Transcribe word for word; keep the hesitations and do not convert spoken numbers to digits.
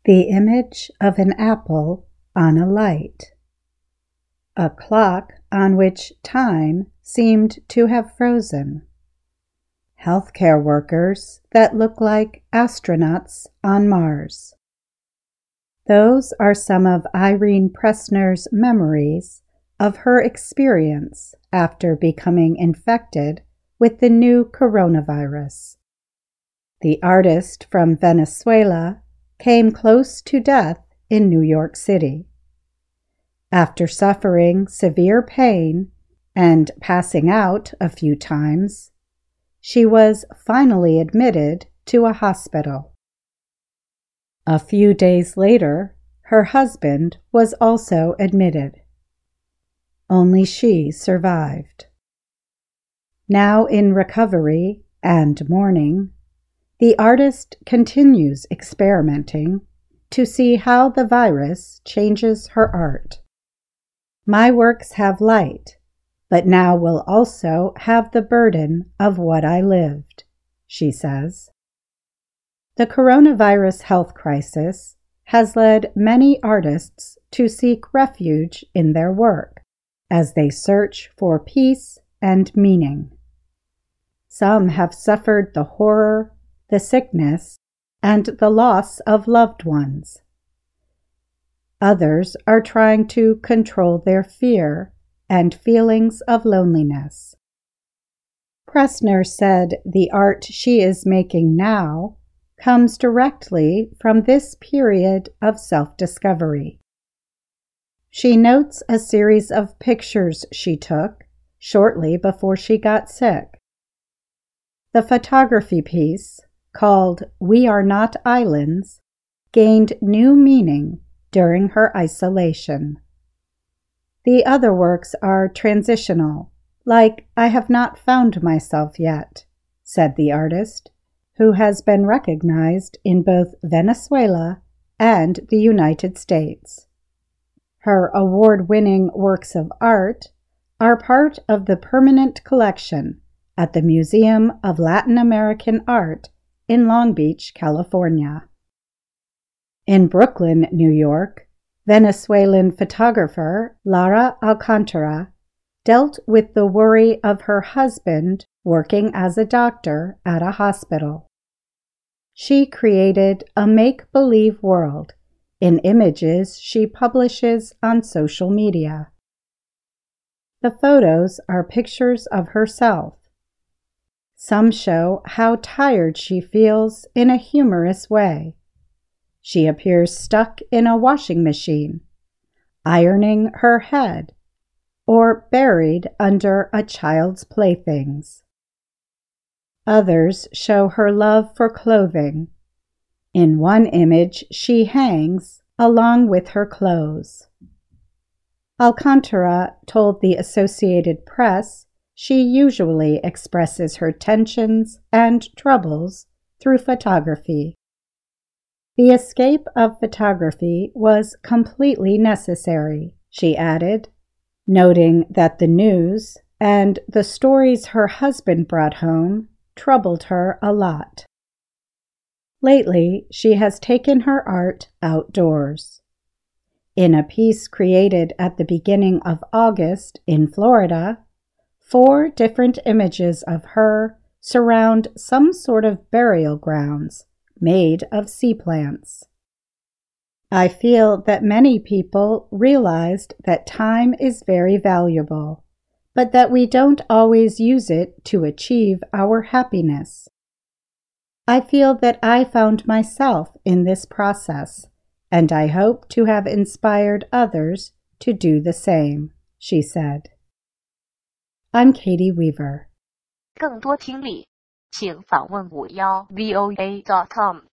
The image of an apple on a light. A clock on which time seemed to have frozen. Healthcare workers that look like astronauts on Mars. Those are some of Irene Pressner's memories of her experience after becoming infected with the new coronavirus. The artist from Venezuela came close to death in New York City. After suffering severe pain and passing out a few times, she was finally admitted to a hospital. A few days later, her husband was also admitted. Only she survived. Now in recovery and mourning, the artist continues experimenting to see how the virus changes her art. My works have light, but now will also have the burden of what I lived, she says. The coronavirus health crisis has led many artists to seek refuge in their work as they search for peace and meaning. Some have suffered the horror, the sickness, and the loss of loved ones. Others are trying to control their fear and feelings of loneliness. Pressner said the art she is making now comes directly from this period of self-discovery. She notes a series of pictures she took shortly before she got sick. The photography piece, called We Are Not Islands, gained new meaning during her isolation. The other works are transitional, like I Have Not Found Myself Yet, said the artist, who has been recognized in both Venezuela and the United States. Her award-winning works of art are part of the permanent collection at the Museum of Latin American Art in Long Beach, California. In Brooklyn, New York, Venezuelan photographer Lara Alcantara dealt with the worry of her husband working as a doctor at a hospital. She created a make-believe world in images she publishes on social media. The photos are pictures of herself. Some show how tired she feels in a humorous way. She appears stuck in a washing machine, ironing her head, or buried under a child's playthings. Others show her love for clothing. In one image, she hangs along with her clothes. Alcantara told the Associated Press she usually expresses her tensions and troubles through photography. The escape of photography was completely necessary, she added, noting that the news and the stories her husband brought home troubled her a lot. Lately, she has taken her art outdoors. In a piece created at the beginning of August in Florida, four different images of her surround some sort of burial grounds made of sea plants. I feel that many people realized that time is very valuable, but that we don't always use it to achieve our happiness. I feel that I found myself in this process, and I hope to have inspired others to do the same, she said. I'm Katie Weaver. 更多听力，请访问五幺 V O A dot com。